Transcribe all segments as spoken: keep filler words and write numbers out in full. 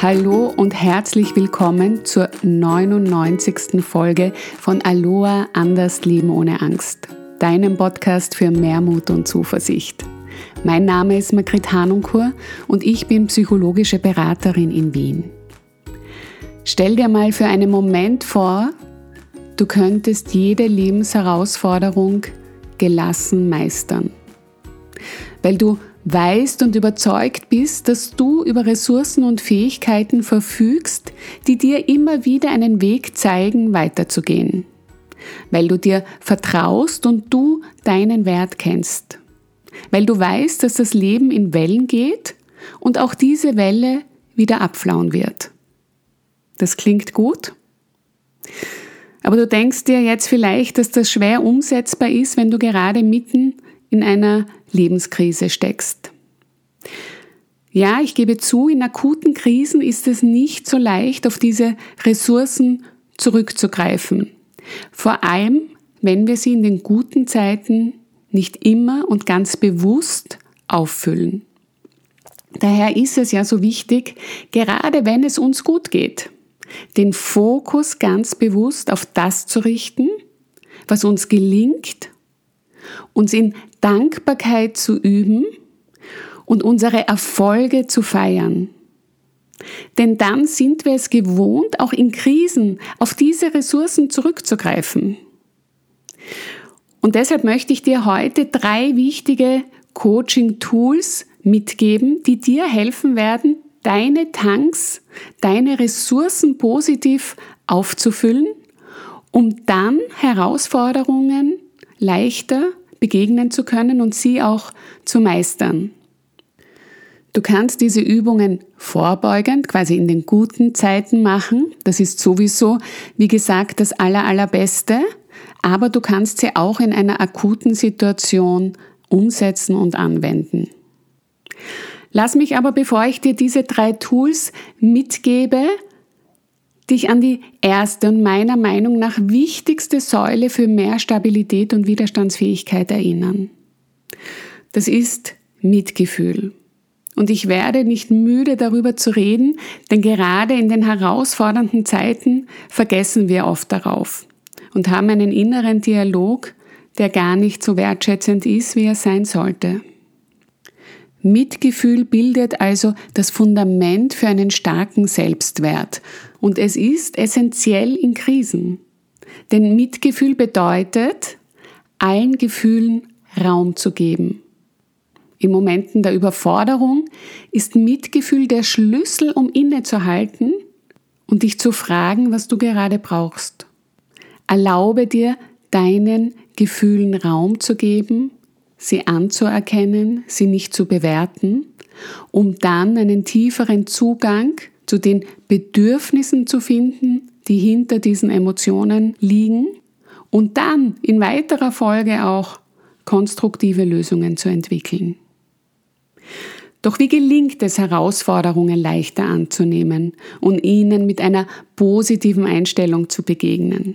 Hallo und herzlich willkommen zur neunundneunzigsten Folge von Aloha Anders Leben ohne Angst, deinem Podcast für mehr Mut und Zuversicht. Mein Name ist Margrit Hanunkur und ich bin psychologische Beraterin in Wien. Stell dir mal für einen Moment vor, du könntest jede Lebensherausforderung gelassen meistern, weil du weißt und überzeugt bist, dass du über Ressourcen und Fähigkeiten verfügst, die dir immer wieder einen Weg zeigen, weiterzugehen. Weil du dir vertraust und du deinen Wert kennst. Weil du weißt, dass das Leben in Wellen geht und auch diese Welle wieder abflauen wird. Das klingt gut? Aber du denkst dir jetzt vielleicht, dass das schwer umsetzbar ist, wenn du gerade mitten in einer Lebenskrise steckst. Ja, ich gebe zu, in akuten Krisen ist es nicht so leicht, auf diese Ressourcen zurückzugreifen. Vor allem, wenn wir sie in den guten Zeiten nicht immer und ganz bewusst auffüllen. Daher ist es ja so wichtig, gerade wenn es uns gut geht, den Fokus ganz bewusst auf das zu richten, was uns gelingt, uns in Dankbarkeit zu üben und unsere Erfolge zu feiern. Denn dann sind wir es gewohnt, auch in Krisen auf diese Ressourcen zurückzugreifen. Und deshalb möchte ich dir heute drei wichtige Coaching-Tools mitgeben, die dir helfen werden, deine Tanks, deine Ressourcen positiv aufzufüllen, um dann Herausforderungen leichter begegnen zu können und sie auch zu meistern. Du kannst diese Übungen vorbeugend, quasi in den guten Zeiten machen. Das ist sowieso, wie gesagt, das Aller, Allerbeste. Aber du kannst sie auch in einer akuten Situation umsetzen und anwenden. Lass mich aber, bevor ich dir diese drei Tools mitgebe, dich an die erste und meiner Meinung nach wichtigste Säule für mehr Stabilität und Widerstandsfähigkeit erinnern. Das ist Mitgefühl. Und ich werde nicht müde, darüber zu reden, denn gerade in den herausfordernden Zeiten vergessen wir oft darauf und haben einen inneren Dialog, der gar nicht so wertschätzend ist, wie er sein sollte. Mitgefühl bildet also das Fundament für einen starken Selbstwert und es ist essentiell in Krisen. Denn Mitgefühl bedeutet, allen Gefühlen Raum zu geben. In Momenten der Überforderung ist Mitgefühl der Schlüssel, um innezuhalten und dich zu fragen, was du gerade brauchst. Erlaube dir, deinen Gefühlen Raum zu geben, sie anzuerkennen, sie nicht zu bewerten, um dann einen tieferen Zugang zu den Bedürfnissen zu finden, die hinter diesen Emotionen liegen und dann in weiterer Folge auch konstruktive Lösungen zu entwickeln. Doch wie gelingt es, Herausforderungen leichter anzunehmen und ihnen mit einer positiven Einstellung zu begegnen?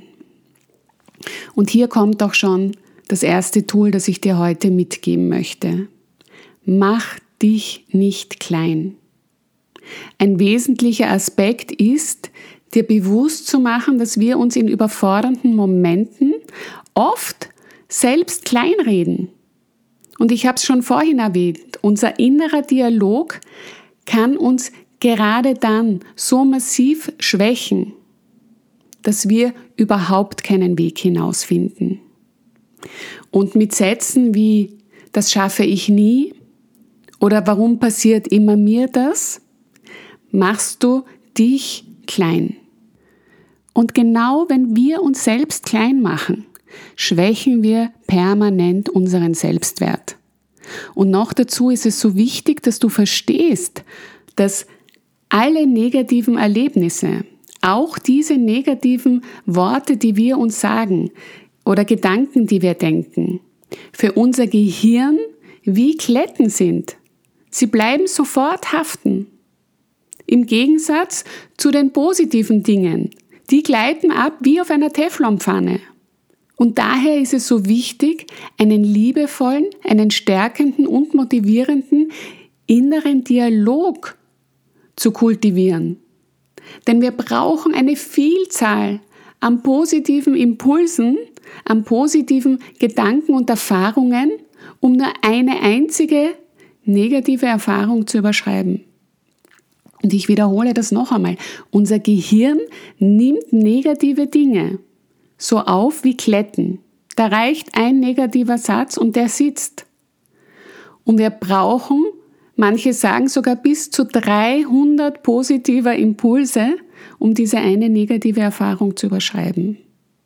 Und hier kommt auch schon das erste Tool, das ich dir heute mitgeben möchte. Mach dich nicht klein. Ein wesentlicher Aspekt ist, dir bewusst zu machen, dass wir uns in überfordernden Momenten oft selbst kleinreden. Und ich habe es schon vorhin erwähnt, unser innerer Dialog kann uns gerade dann so massiv schwächen, dass wir überhaupt keinen Weg hinausfinden. Und mit Sätzen wie, das schaffe ich nie oder warum passiert immer mir das, machst du dich klein. Und genau wenn wir uns selbst klein machen, schwächen wir permanent unseren Selbstwert. Und noch dazu ist es so wichtig, dass du verstehst, dass alle negativen Erlebnisse, auch diese negativen Worte, die wir uns sagen, oder Gedanken, die wir denken, für unser Gehirn wie Kletten sind. Sie bleiben sofort haften. Im Gegensatz zu den positiven Dingen. Die gleiten ab wie auf einer Teflonpfanne. Und daher ist es so wichtig, einen liebevollen, einen stärkenden und motivierenden inneren Dialog zu kultivieren. Denn wir brauchen eine Vielzahl an positiven Impulsen, an positiven Gedanken und Erfahrungen, um nur eine einzige negative Erfahrung zu überschreiben. Und ich wiederhole das noch einmal. Unser Gehirn nimmt negative Dinge so auf wie Kletten. Da reicht ein negativer Satz und der sitzt. Und wir brauchen, manche sagen sogar bis zu dreihundert positiver Impulse, um diese eine negative Erfahrung zu überschreiben.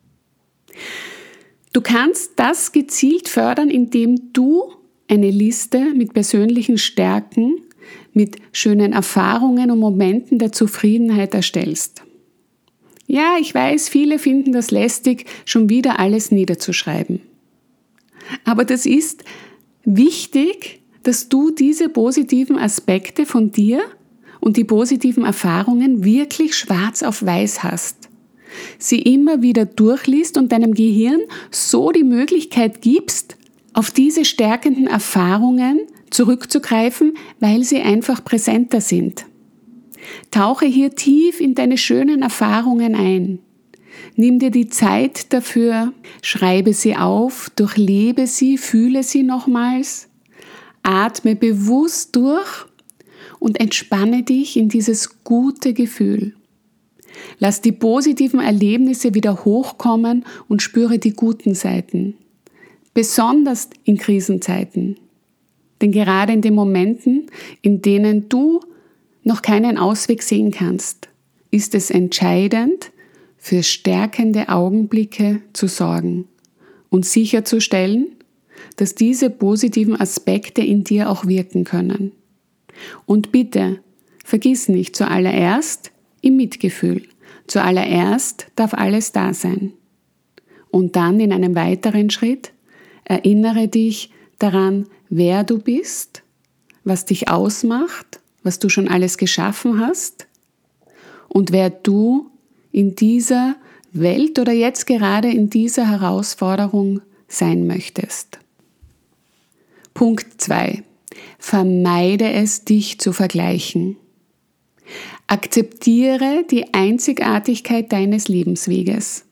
Du kannst das gezielt fördern, indem du eine Liste mit persönlichen Stärken, mit schönen Erfahrungen und Momenten der Zufriedenheit erstellst. Ja, ich weiß, viele finden das lästig, schon wieder alles niederzuschreiben. Aber das ist wichtig, dass du diese positiven Aspekte von dir und die positiven Erfahrungen wirklich schwarz auf weiß hast. Sie immer wieder durchliest und deinem Gehirn so die Möglichkeit gibst, auf diese stärkenden Erfahrungen zurückzugreifen, weil sie einfach präsenter sind. Tauche hier tief in deine schönen Erfahrungen ein. Nimm dir die Zeit dafür, schreibe sie auf, durchlebe sie, fühle sie nochmals, atme bewusst durch und entspanne dich in dieses gute Gefühl. Lass die positiven Erlebnisse wieder hochkommen und spüre die guten Seiten. Besonders in Krisenzeiten. Denn gerade in den Momenten, in denen du noch keinen Ausweg sehen kannst, ist es entscheidend, für stärkende Augenblicke zu sorgen und sicherzustellen, dass diese positiven Aspekte in dir auch wirken können. Und bitte, vergiss nicht zuallererst im Mitgefühl. Zuallererst darf alles da sein. Und dann in einem weiteren Schritt erinnere dich daran, wer du bist, was dich ausmacht, was du schon alles geschaffen hast und wer du in dieser Welt oder jetzt gerade in dieser Herausforderung sein möchtest. Punkt zwei. Vermeide es, dich zu vergleichen. Akzeptiere die Einzigartigkeit deines Lebensweges.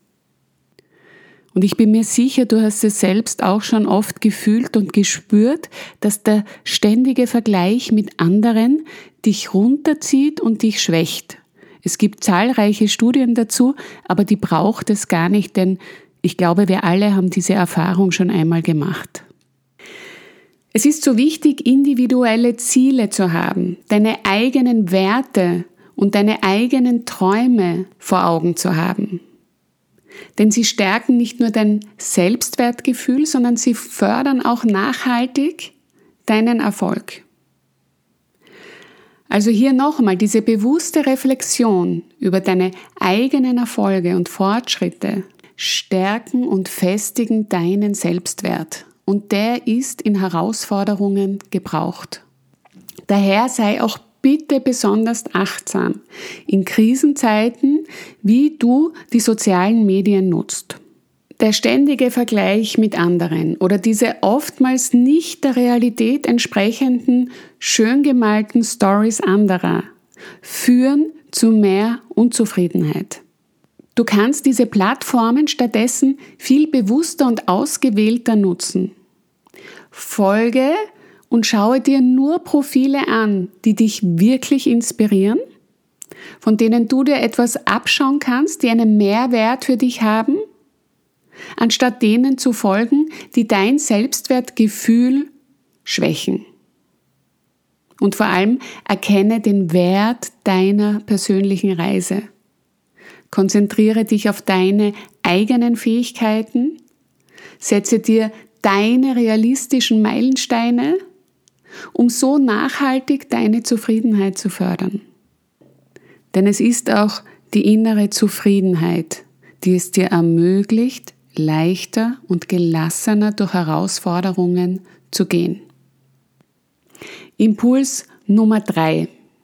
Und ich bin mir sicher, du hast es selbst auch schon oft gefühlt und gespürt, dass der ständige Vergleich mit anderen dich runterzieht und dich schwächt. Es gibt zahlreiche Studien dazu, aber die braucht es gar nicht, denn ich glaube, wir alle haben diese Erfahrung schon einmal gemacht. Es ist so wichtig, individuelle Ziele zu haben, deine eigenen Werte und deine eigenen Träume vor Augen zu haben. Denn sie stärken nicht nur dein Selbstwertgefühl, sondern sie fördern auch nachhaltig deinen Erfolg. Also hier nochmal diese bewusste Reflexion über deine eigenen Erfolge und Fortschritte stärken und festigen deinen Selbstwert. Und der ist in Herausforderungen gebraucht. Daher sei auch bitte besonders achtsam in Krisenzeiten, wie du die sozialen Medien nutzt. Der ständige Vergleich mit anderen oder diese oftmals nicht der Realität entsprechenden, schön gemalten Stories anderer führen zu mehr Unzufriedenheit. Du kannst diese Plattformen stattdessen viel bewusster und ausgewählter nutzen. Folge und schaue dir nur Profile an, die dich wirklich inspirieren, von denen du dir etwas abschauen kannst, die einen Mehrwert für dich haben, anstatt denen zu folgen, die dein Selbstwertgefühl schwächen. Und vor allem erkenne den Wert deiner persönlichen Reise. Konzentriere dich auf deine eigenen Fähigkeiten, setze dir deine realistischen Meilensteine, um so nachhaltig deine Zufriedenheit zu fördern. Denn es ist auch die innere Zufriedenheit, die es dir ermöglicht, leichter und gelassener durch Herausforderungen zu gehen. Impuls Nummer drei.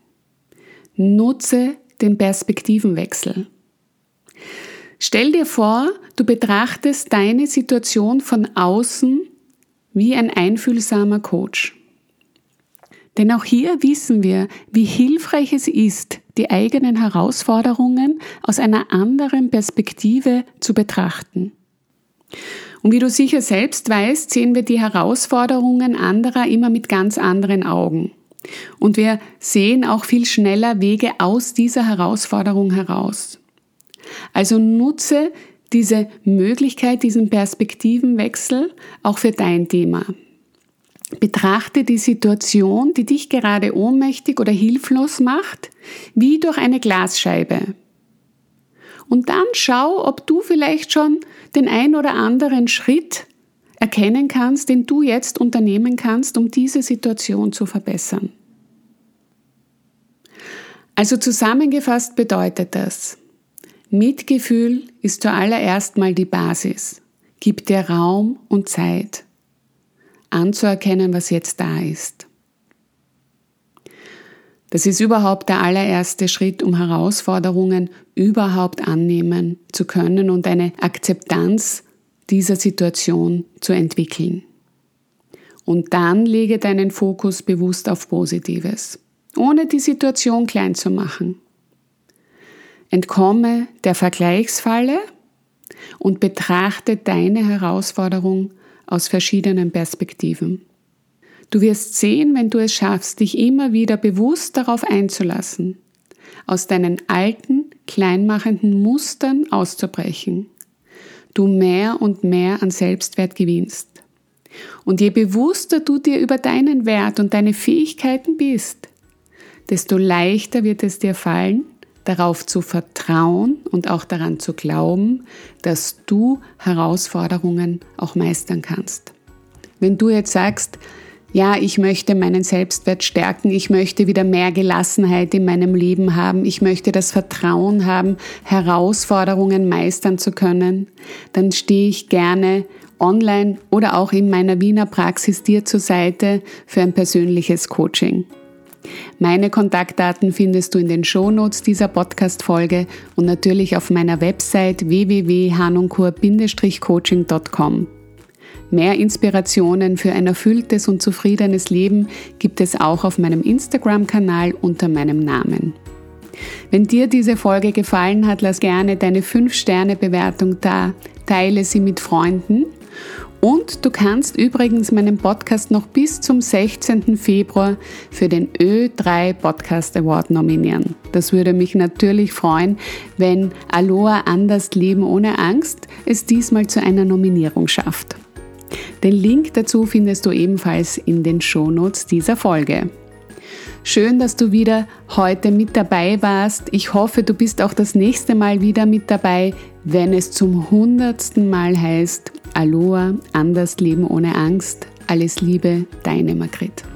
Nutze den Perspektivenwechsel. Stell dir vor, du betrachtest deine Situation von außen wie ein einfühlsamer Coach. Denn auch hier wissen wir, wie hilfreich es ist, die eigenen Herausforderungen aus einer anderen Perspektive zu betrachten. Und wie du sicher selbst weißt, sehen wir die Herausforderungen anderer immer mit ganz anderen Augen. Und wir sehen auch viel schneller Wege aus dieser Herausforderung heraus. Also nutze diese Möglichkeit, diesen Perspektivenwechsel auch für dein Thema. Betrachte die Situation, die dich gerade ohnmächtig oder hilflos macht, wie durch eine Glasscheibe. Und dann schau, ob du vielleicht schon den ein oder anderen Schritt erkennen kannst, den du jetzt unternehmen kannst, um diese Situation zu verbessern. Also zusammengefasst bedeutet das: Mitgefühl ist zuallererst mal die Basis. Gib dir Raum und Zeit, anzuerkennen, was jetzt da ist. Das ist überhaupt der allererste Schritt, um Herausforderungen überhaupt annehmen zu können und eine Akzeptanz dieser Situation zu entwickeln. Und dann lege deinen Fokus bewusst auf Positives, ohne die Situation klein zu machen. Entkomme der Vergleichsfalle und betrachte deine Herausforderung aus verschiedenen Perspektiven. Du wirst sehen, wenn du es schaffst, dich immer wieder bewusst darauf einzulassen, aus deinen alten, kleinmachenden Mustern auszubrechen, du mehr und mehr an Selbstwert gewinnst. Und je bewusster du dir über deinen Wert und deine Fähigkeiten bist, desto leichter wird es dir fallen, darauf zu vertrauen und auch daran zu glauben, dass du Herausforderungen auch meistern kannst. Wenn du jetzt sagst, ja, ich möchte meinen Selbstwert stärken, ich möchte wieder mehr Gelassenheit in meinem Leben haben, ich möchte das Vertrauen haben, Herausforderungen meistern zu können, dann stehe ich gerne online oder auch in meiner Wiener Praxis dir zur Seite für ein persönliches Coaching. Meine Kontaktdaten findest du in den Shownotes dieser Podcast-Folge und natürlich auf meiner Website w w w punkt hanunkur Bindestrich coaching punkt com. Mehr Inspirationen für ein erfülltes und zufriedenes Leben gibt es auch auf meinem Instagram-Kanal unter meinem Namen. Wenn dir diese Folge gefallen hat, lass gerne deine fünf Sterne Bewertung da, teile sie mit Freunden. Und du kannst übrigens meinen Podcast noch bis zum sechzehnten Februar für den Ö drei Podcast Award nominieren. Das würde mich natürlich freuen, wenn Aloha Anders Leben ohne Angst es diesmal zu einer Nominierung schafft. Den Link dazu findest du ebenfalls in den Shownotes dieser Folge. Schön, dass du wieder heute mit dabei warst. Ich hoffe, du bist auch das nächste Mal wieder mit dabei, wenn es zum hundertsten Mal heißt, Aloha, anders leben ohne Angst. Alles Liebe, deine Margret.